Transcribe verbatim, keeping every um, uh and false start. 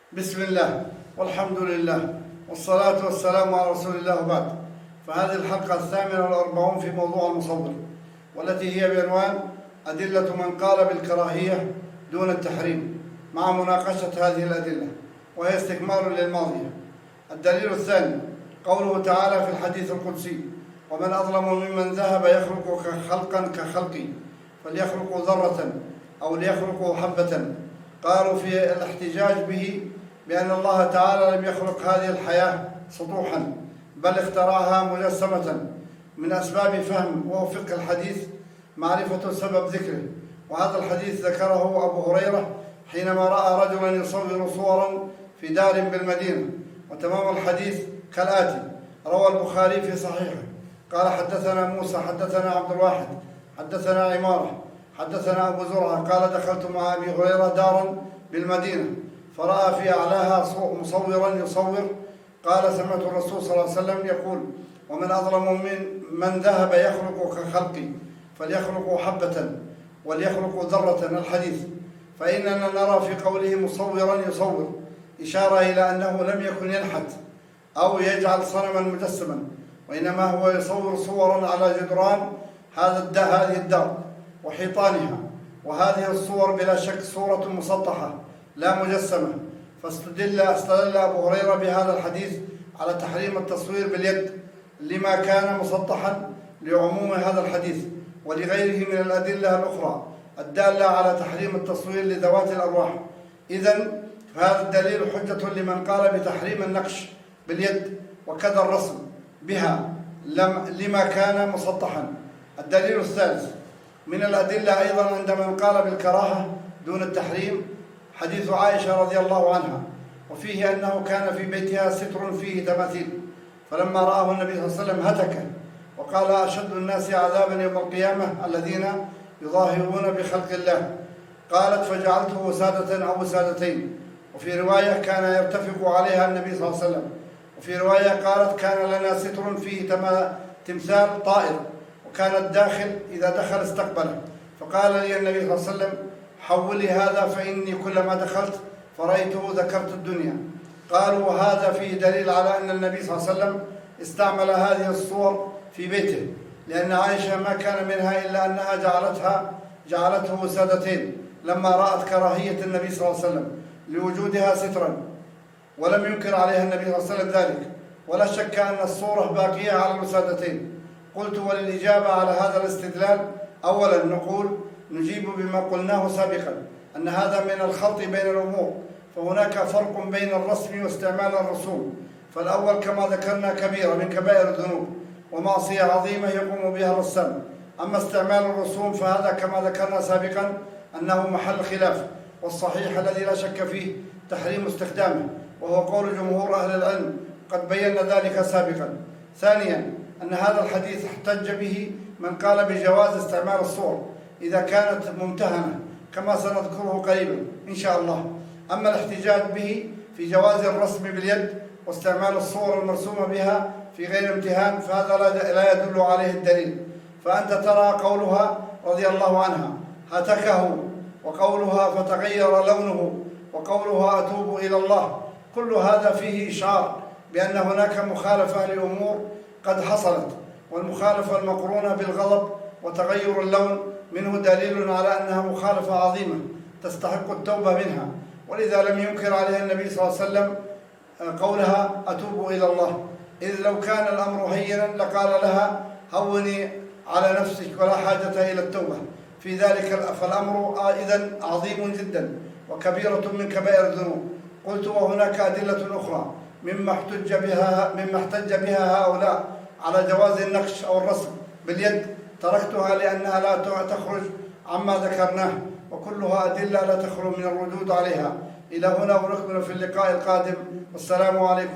بسم الله والحمد لله والصلاة والسلام على رسول الله وبعد. فهذه الحلقة الثامنة والأربعون في موضوع المصور، والتي هي بعنوان أدلة من قال بالكراهية دون التحريم، مع مناقشة هذه الأدلة، وهي استكمال للماضية. الدليل الثاني قوله تعالى في الحديث القدسي: ومن أظلم ممن ذهب يخلق خلقا كخلقي فليخلقوا ذرة أو ليخلقوا حبة. قالوا في الاحتجاج به بأن الله تعالى لم يخلق هذه الحياة سطوحا، بل اخترعها مجسمة. من أسباب فهم وفقه الحديث معرفة سبب ذكره، وهذا الحديث ذكره أبو هريرة حينما رأى رجلا يصور صورا في دار بالمدينة. وتمام الحديث كالآتي: روى البخاري في صحيحه قال: حدثنا موسى حدثنا عبد الواحد حدثنا عمارة حدثنا أبو زرعة قال: دخلت مع أبي هريرة دارا بالمدينة فرأى في أعلاها مصورا يصور. قال: سمعت الرسول صلى الله عليه وسلم يقول: ومن أظلم من من ذهب يخلق كخلقي فليخلقوا حبة وليخلقوا ذرة. الحديث. فإننا نرى في قوله مصورا يصور إشارة إلى أنه لم يكن ينحت أو يجعل صنما مجسما، وإنما هو يصور صورا على جدران هذا هذه الدار وحيطانها. وهذه الصور بلا شك صورة مسطحة لا مجسمة. فاستدل استدل أبو هريرة بهذا الحديث على تحريم التصوير باليد لما كان مسطحا لعموم هذا الحديث، ولغيره من الأدلة الأخرى الدالة على تحريم التصوير لذوات الأرواح. إذن فهذا الدليل حجة لمن قال بتحريم النقش باليد وكذا الرسم بها لما كان مسطحا. الدليل الثالث من الأدلة أيضا عند من قال بالكراهة دون التحريم حديث عائشة رضي الله عنها، وفيه أنه كان في بيتها ستر فيه تماثيل، فلما رآه النبي صلى الله عليه وسلم هتك وقال: أشد الناس عذابا يوم القيامة الذين يظاهرون بخلق الله. قالت: فجعلته وسادة أو وسادتين. وفي رواية كان يرتفق عليها النبي صلى الله عليه وسلم. وفي رواية قالت: كان لنا ستر فيه تمثال طائر، وكان الداخل إذا دخل استقبله. فقال لي النبي صلى الله عليه وسلم: حولي هذا فإني كلما دخلت فرأيته ذكرت الدنيا. قالوا: وهذا فيه دليل على أن النبي صلى الله عليه وسلم استعمل هذه الصور في بيته، لأن عائشة ما كان منها إلا أنها جعلتها جعلته وسادتين لما رأت كراهية النبي صلى الله عليه وسلم لوجودها سترا، ولم ينكر عليها النبي صلى الله عليه وسلم ذلك، ولا شك أن الصورة باقية على الوسادتين. قلت: وللإجابة على هذا الاستدلال أولا نقول نجيب بما قلناه سابقا، أن هذا من الخلط بين الأمور، فهناك فرق بين الرسم واستعمال الرسوم. فالأول كما ذكرنا كبيرة من كبائر الذنوب ومعصية عظيمة يقوم بها الرسام. أما استعمال الرسوم فهذا كما ذكرنا سابقا أنه محل خلاف، والصحيح الذي لا شك فيه تحريم استخدامه، وهو قول جمهور أهل العلم، قد بينا ذلك سابقا. ثانيا أن هذا الحديث احتج به من قال بجواز استعمال الصور إذا كانت ممتهنة، كما سنذكره قريبا إن شاء الله. أما الاحتجاج به في جواز الرسم باليد واستعمال الصور المرسومة بها في غير امتهان فهذا لا يدل عليه الدليل. فأنت ترى قولها رضي الله عنها هتكه، وقولها فتغير لونه، وقولها أتوب إلى الله، كل هذا فيه إشعار بأن هناك مخالفة لأمور قد حصلت، والمخالفة المقرونة بالغضب وتغير اللون منه دليل على أنها مخالفة عظيمة تستحق التوبة منها. ولذا لم ينكر عليها النبي صلى الله عليه وسلم قولها أتوب إلى الله، إذ لو كان الأمر هينا لقال لها: هوني على نفسك ولا حاجة إلى التوبة في ذلك. فالأمر إذن عظيم جدا وكبيرة من كبائر الذنوب. قلت: وهناك أدلة أخرى مما احتج بها مما احتج بها هؤلاء على جواز النقش أو الرسم باليد، تركتها لأنها لا تخرج عما ذكرناه، وكلها أدلة لا تخلو من الردود عليها. إلى هنا ونكمل في اللقاء القادم، والسلام عليكم.